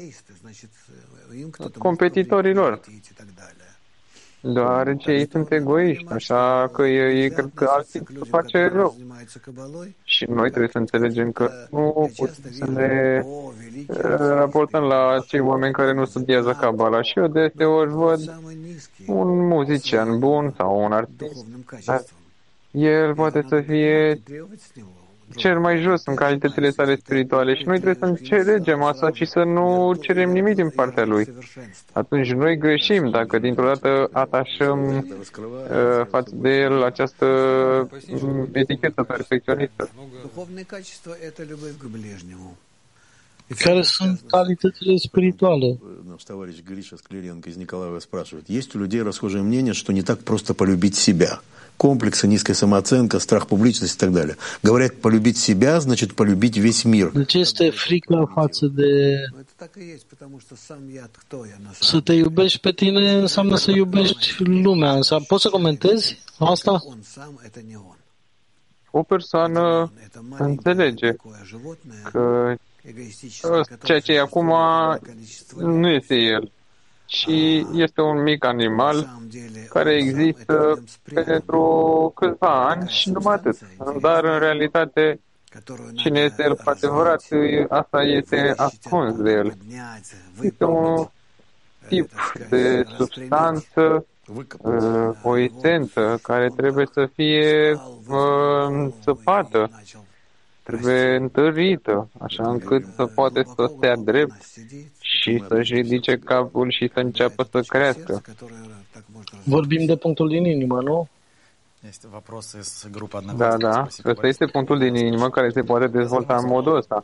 competitorii lor. Deoarece ei sunt egoiști, așa că ei cred că alții face rău. Și noi trebuie să înțelegem că nu putem să ne raportăm la cei oameni care nu studiază Kabbalah. Și eu deseori văd un muzician bun sau un artist, dar el poate să fie cel mai jos în calitățile sale spirituale și noi trebuie să înțelegem asta și să nu cerem nimic din partea lui. Atunci noi greșim dacă dintr-o dată atașăm uh, față de el această etichetă perfecționistă. Care sunt calitățile spirituale? Наш товарищ Гриша Скляренко из Николаева спрашивает. Есть у людей расхожее мнение, что не так просто полюбить себя. Комплексы, низкая самооценка, страх публичности и так далее. Говорят, полюбить себя значит полюбить весь мир. Deci este frică față de... Să te iubești pe tine înseamnă să iubești lumea. Înseamnă... Poți să comentezi asta? O persoană înțelege că ceea ce e acum nu este el, ci este un mic animal care există pentru câțiva ani și numai atât. Dar, în realitate, cine este el cu adevărat, asta este ascuns de el. Este un tip de substanță, o esență care trebuie să fie țăpată, trebuie întărită, așa încât să poate să stea drept și să-și ridice capul și să înceapă să crească. Vorbim de punctul din inimă, nu? Da, da. Ăsta este punctul din inimă care se poate dezvolta în modul ăsta.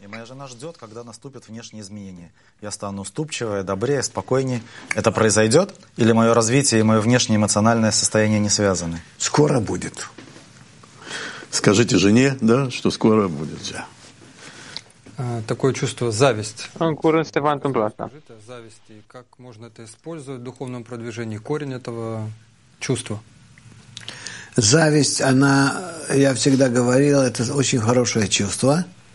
Я стану уступчивее, добрее, спокойнее. Это произойдет? Или мое развитие и мое внешнее эмоциональное состояние не связаны? Скоро будет. Скажите жене, да, что скоро будет. Такое чувство зависть. În curând se va întâmpla asta. Зависть, и как можно это использовать в духовном продвижении? Корень этого чувства. Зависть, она, я всегда говорил, это очень хорошее чувство,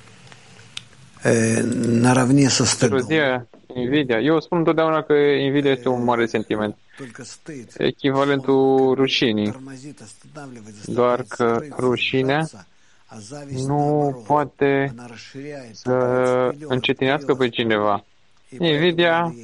э, наравне со стыдом. Invidia. Eu spun întotdeauna că invidia este un mare sentiment. Echivalentul rușinii. Doar că rușinea nu poate să încetinească pe cineva. Invidia,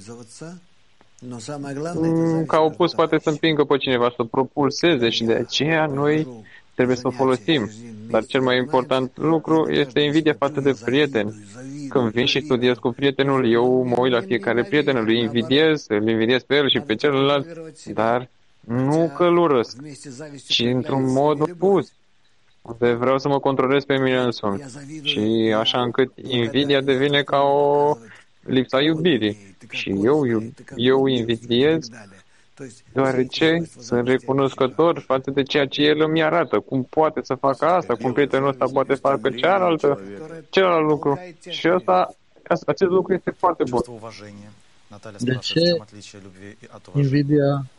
ca opus, poate să împingă pe cineva, să propulseze și de aceea noi trebuie să o folosim. Dar cel mai important lucru este invidia față de prieteni. Când vin și studiez cu prietenul, eu mă uit la fiecare prieten, îl invidiez, îl invidiez pe el și pe celălalt, dar nu că îl urăsc, ci într-un mod opus, unde vreau să mă controlez pe mine însumi. Și așa încât invidia devine ca o lipsa iubirii. Și eu, eu invidiez deoarece sunt recunoscător față de ceea ce el îmi arată, cum poate să facă asta, cum prietenul ăsta poate să facă cealaltă, celălalt lucru. Și asta, acest lucru este foarte bun. De ce invidia?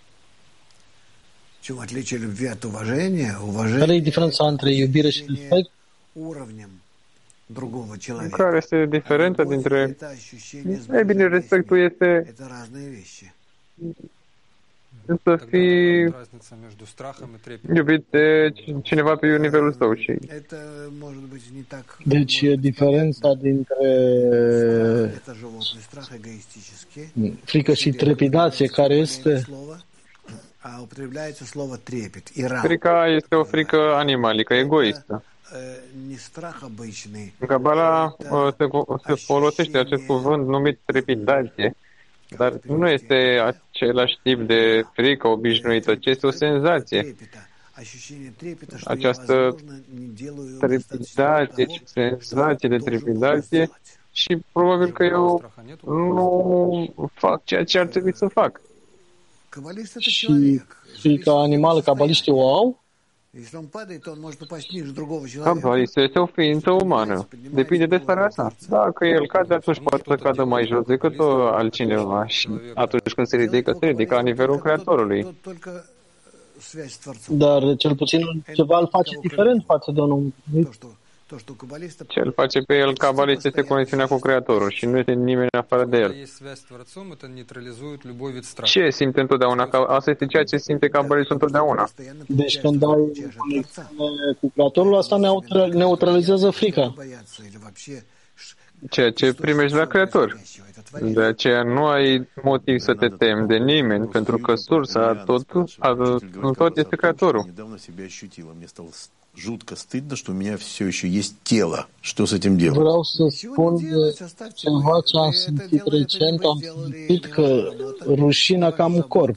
Care e diferența între iubire și respect? Care este diferența dintre... Ei bine, respectul este să fii iubit de cineva pe nivelul său. Și... Deci diferența dintre frică și trepidație care este? Frica este o frică animalică, egoistă. În Kabbalah se, se folosește acest cuvânt numit trepidație, dar nu este același tip de frică obișnuită, ci este o senzație. Această trepidație, senzație de trepidație și probabil că eu nu fac ceea ce ar trebui să fac. Și frica animală, cabaliștii o au? Cabalistul este o ființă umană. Depinde de starea sa. Dacă el cade, atunci poate să cadă mai jos decât altcineva. Și atunci când se ridică, se ridică la nivelul Creatorului. Dar cel puțin ceva îl face diferent față de un om. Ce îl face pe el cabalist este conexiunea cu Creatorul și nu este nimeni afară de el. Ce simte întotdeauna? Asta este ceea ce simte cabalistul întotdeauna. Deci când ai conexiune cu Creatorul, asta neutralizează frica. Ceea ce primești la Creator. De aceea nu ai motiv să te temi de nimeni, pentru că sursa tot, tot este Creatorul. Жутко стыдно, что у меня все еще есть тело. Что с этим делать? Vreau să spun ceva ce am simțit recent. Am simțit că rușinea că am un corp.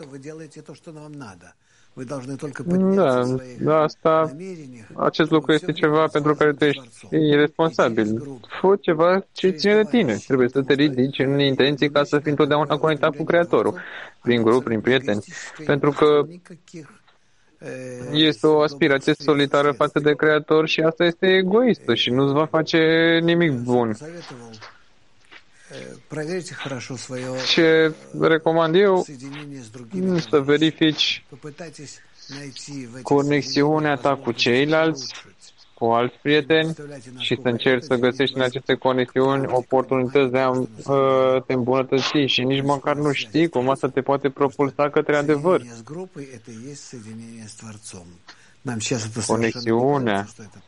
Da, da, asta, acest lucru este ceva pentru care tu ești irresponsabil. Fă ceva ce ține de tine. Trebuie să te ridici în intenții ca să fii întotdeauna conectat cu Creatorul, prin grup, prin prieteni. Pentru că este o aspirație solitară față de Creator și asta este egoistă și nu-ți va face nimic bun. Ce recomand eu, să verifici conexiunea ta cu ceilalți, cu alți prieteni și să încerci să găsești în aceste conexiuni oportunități de a uh, te îmbunătăți și nici măcar nu știi cum asta te poate propulsa către adevăr. Conexiunea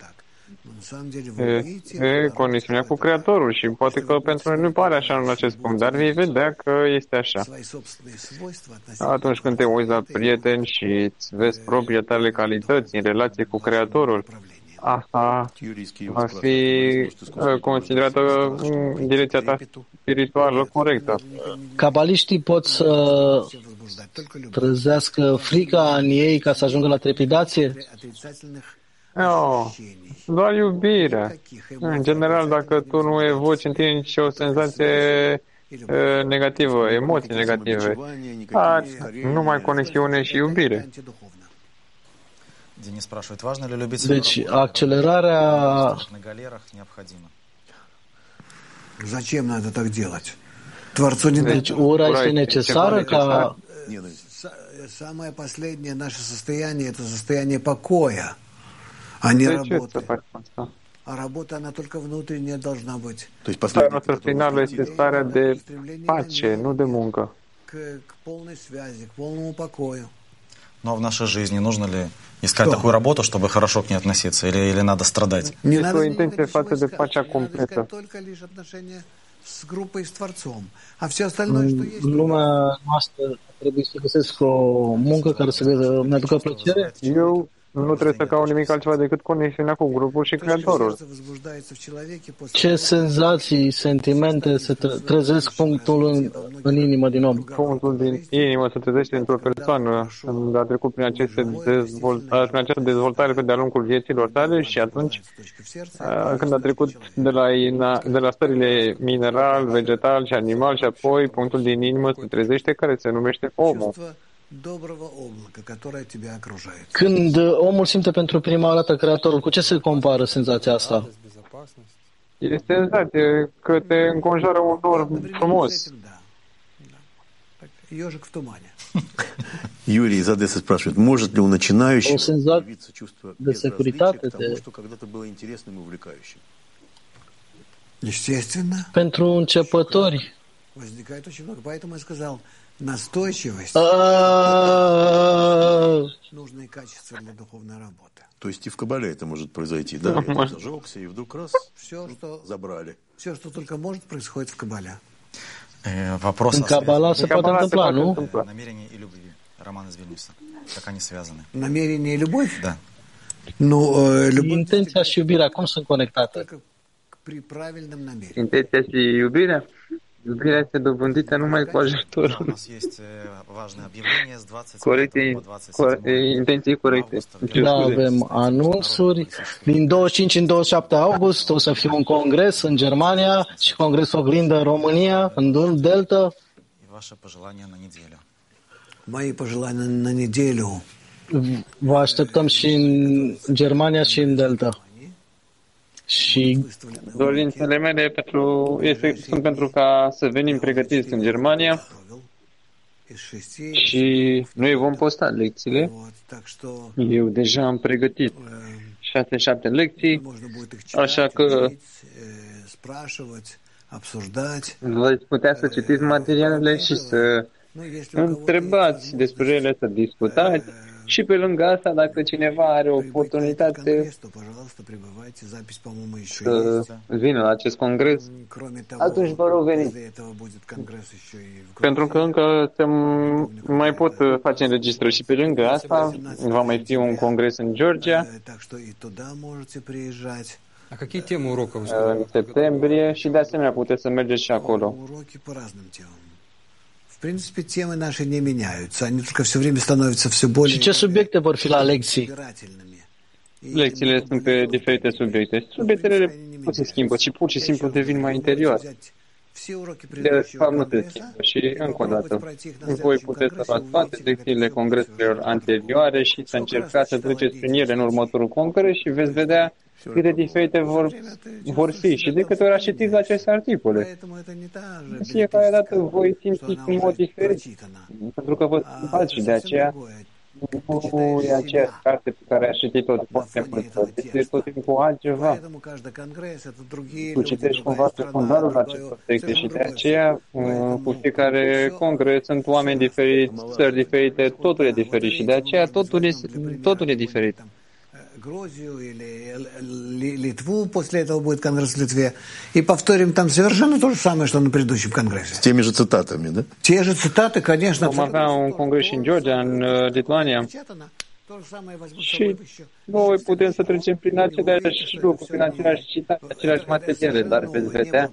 E, e conexiunea cu Creatorul și poate că pentru noi nu pare așa în acest punct, dar vei vedea că este așa. Atunci când te uiți la prieteni și îți vezi propriile tale calități în relație cu Creatorul, asta va fi considerată direcția ta spirituală corectă. Cabaliștii pot să trezească frica în ei ca să ajungă la trepidație? No, doar iubire. În general, dacă tu nu evoci în tine nicio senzație e, negativă, emoții negative, numai conexiune și iubire. Deci, accelerarea... Zачем надо так делать? Deci, ura este necesară ca... Самое последнее наше состояние – это состояние покоя. А не работа. А работа, она только внутренняя должна быть. То есть starea noastră finală este starea de pace, nu de muncă. К полной связи, к полному покою. Но в нашей жизни нужно ли искать такую работу, чтобы хорошо к ней относиться, или, или надо страдать? Не надо intenție față de pacea completă. Только лишь отношения с группой, с Творцом. А все остальное, что есть... Lumea noastră trebuie să găsesc o muncă care să ne aducă plăcere? Eu nu trebuie să caut nimic altceva decât conexiunea cu grupul și Creatorul. Ce senzații, sentimente se trezesc punctul în, în inimă din om? Punctul din inimă se trezește într-o persoană când a trecut prin, aceste dezvoltare, prin această dezvoltare pe de-a lungul vieților tale și atunci când a trecut de la, de la stările mineral, vegetal și animal și apoi punctul din inimă se trezește care se numește omul. Când omul simte pentru prima dată Creatorul, cu ce se compară senzația asta? E senzație că te înconjoară un nor frumos. Юрий из Одессы спрашивает, может ли у начинающих появиться чувство безразличия к тому, что когда-то было интересным и увлекающим? Pentru începători. Настойчивость, нужные качества для духовной работы. То есть и в Кабале это может произойти, да? Я зажегся, и вдруг раз, все, что забрали. Все, что только может, происходит в Кабале. Вопрос în Kabbalah se poate întâmpla, nu? Намерение и любви. Роман из Вильнюса. Как они связаны? Намерение и любовь? Да. Ну, любовь... Intenția și iubirea, cum sunt conectate? При правильном намерении. Intenția și iubirea? Iubirea este dobândită numai cu ajutorul corecte, intenții corecte. Da, avem anunțuri. Din douăzeci și cinci în douăzeci și șapte august o să fie un congres în Germania și congres oglindă în România, în Delta. Мои пожелания на неделю. Vă așteptăm și în Germania și în Delta. Și dorințele mele pentru, este, sunt pentru ca să venim pregătiți în Germania și noi vom posta lecțiile. Eu deja am pregătit șase șapte lecții, așa că veți putea să citiți materialele și să întrebați despre ele, să discutați. Și pe lângă asta, dacă cineva are o oportunitate să vină la acest congres, atunci vă rog veniți. Pentru că încă se mai pot face înregistrări și pe lângă asta va mai fi un congres în Georgia în septembrie și de asemenea puteți să mergeți și acolo. В принципе, темы наши не меняются. Они только все время становятся все более... Și ce subiecte vor fi la lecții? Lecțiile sunt pe diferite subiecte. Subiectele nu se schimbă, ci pur și simplu devin mai interioare. De fapt, nu se schimbă. Și, încă o dată, voi puteți să luați toate lecțiile congreselor anterioare și să încercați să treceți prin ele în următorul congres și veți vedea cât de diferite vor, vor fi și de câte ori citiți aceste articole. Fiecare dată voi simțiți în mod diferit, pentru că vă schimbați și de aceea nu e aceeași carte pe care ați citit-o de foarte mult, este tot timpul altceva. Tu citești cumva secundarul acestor texte și de aceea cu fiecare congres sunt oameni diferiți, țări diferite, totul e diferit și de aceea totul e, totul e diferit. Грузию или Литву, после этого будет конгресс в Литве, и повторим там совершенно то же самое, что на предыдущем конгрессе. С теми же цитатами, да? Те же цитаты, конечно. Vom avea un congres în Georgia, în Lituania, și noi putem să trecem prin aceleași lucruri, prin aceleași citate, aceleași materiale, dar veți vedea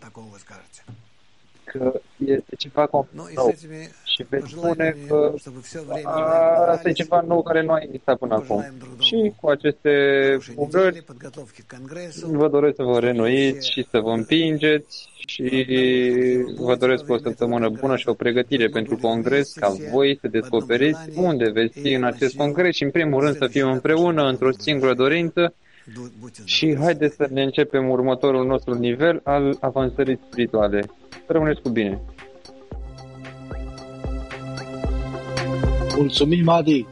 că este ceva complet nou. Și veți spune că asta e ceva nou care nu a existat până acum. Și cu aceste urări vă doresc să vă reînnoiți și să vă împingeți și vă doresc o săptămână bună și o pregătire pentru congres, ca voi să descoperiți unde veți fi în acest congres și în primul rând să fim împreună într-o singură dorință și haideți să ne începem următorul nostru nivel al avansării spirituale. Rămâneți cu bine! Mulțumim, Adi!